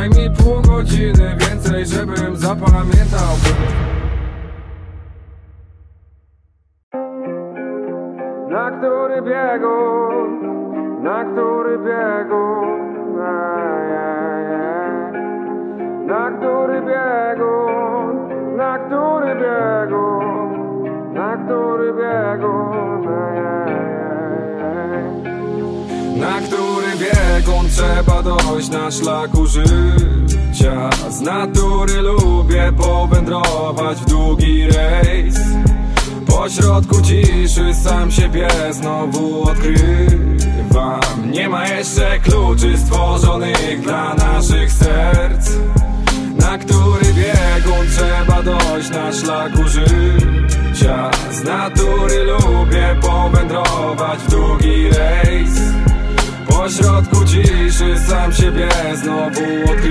Daj mi pół godziny więcej, żebym zapamiętał. Na który biegun, na który biegun, na który biegun, na który biegun, na który biegun, na który biegun trzeba dojść na szlaku życia. Z natury lubię powędrować w długi rejs. Po środku ciszy sam siebie znowu odkrywam. Nie ma jeszcze kluczy stworzonych dla naszych serc. Na który biegun trzeba dojść na szlaku życia. Z natury lubię powędrować w długi rejs. Po środku ciszy sam siebie znowu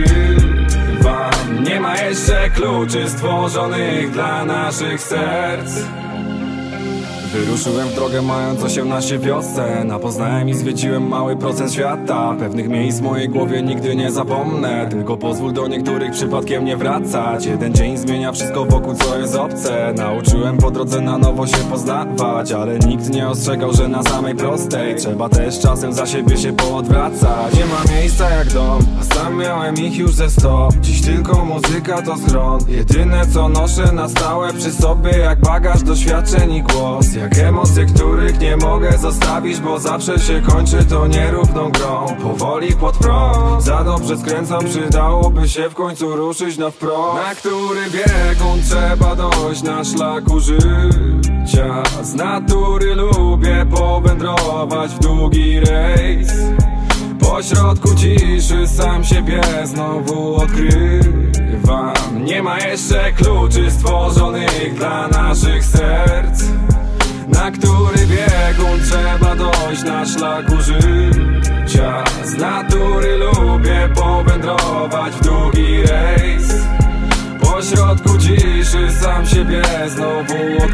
odkrywam. Nie ma jeszcze kluczy stworzonych dla naszych serc. Wyruszyłem w drogę mając 18 wiosce. Poznałem i zwiedziłem mały procent świata. Pewnych miejsc w mojej głowie nigdy nie zapomnę. Tylko pozwól do niektórych przypadkiem nie wracać. Jeden dzień zmienia wszystko wokół, co jest obce. Nauczyłem po drodze na nowo się poznawać, ale nikt nie ostrzegał, że na samej prostej trzeba też czasem za siebie się poodwracać. Nie ma miejsca jak dom, a sam miałem ich już ze 100. Dziś tylko muzyka to schron. Jedyne co noszę na stałe przy sobie jak bagaż doświadczeń i głos. Jak emocje, których nie mogę zostawić, bo zawsze się kończy to nierówną grą. Powoli pod prąd, za dobrze skręcam, przydałoby się w końcu ruszyć na wprost. Na który biegun trzeba dojść na szlaku życia. Z natury lubię powędrować w długi rejs. Po środku ciszy sam siebie znowu odkrywam. Nie ma jeszcze kluczy stworzonych dla naszych serc. Na który biegun trzeba dojść na szlaku życia. Z natury lubię powędrować w długi rejs. Po środku ciszy sam siebie znowu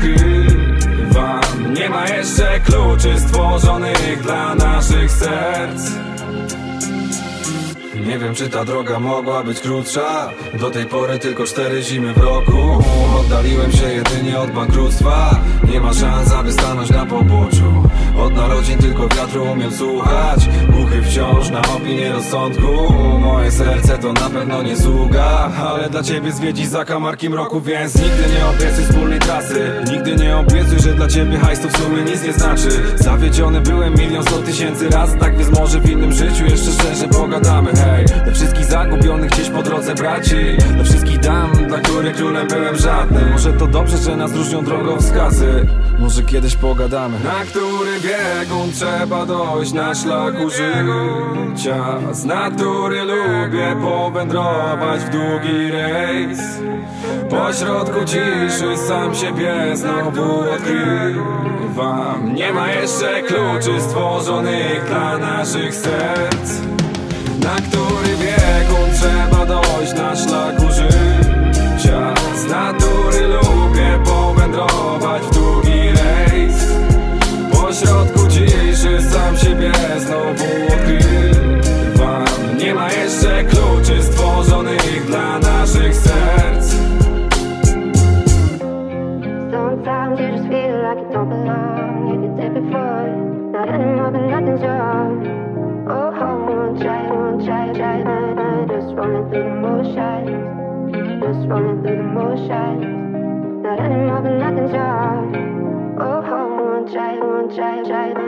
odkrywam. Nie ma jeszcze kluczy stworzonych dla naszych serc. Nie wiem, czy ta droga mogła być krótsza. Do tej pory tylko 4 zimy w roku. Oddaliłem się jedynie od bankructwa. Nie ma szans, aby stanąć na poboczu. Od narodzin tylko wiatru umiem słuchać. Głuchy wciąż na opinię rozsądku. Moje serce to na pewno nie sługa, ale dla ciebie zwiedzi zakamarki mroku. Więc nigdy nie obiecuj wspólnej trasy. Nigdy nie obiecuj, że dla ciebie hajs to w sumie nic nie znaczy. Zawiedziony byłem 1 100 000 razy. Tak więc może w innym życiu jeszcze szczerze pogadamy. Hej, dla wszystkich zagubionych gdzieś po drodze braci. Dla wszystkich dam, dla których królem byłem żadnym. Może to dobrze, że nas różnią drogowskazy. Może kiedyś pogadamy. Na który biegun trzeba dojść na szlaku życia. Z natury lubię powędrować w długi rejs. Po środku ciszy sam siebie znowu odkrywam. Nie ma jeszcze kluczy stworzonych dla naszych serc. Na który biegun trzeba dojść na szlaku życia. Z natury lubię powędrować w długi rejs. Po środku ciszy sam siebie znowu odkrywam. Nie ma jeszcze kluczy stworzonych dla naszych serc. Sometimes you just feel like you don't belong. You did it before, not anymore, but nothing's wrong. Oh, won't try, just running through the motions. Just running through the motions. Not anymore, but nothing's wrong. Oh, won't try,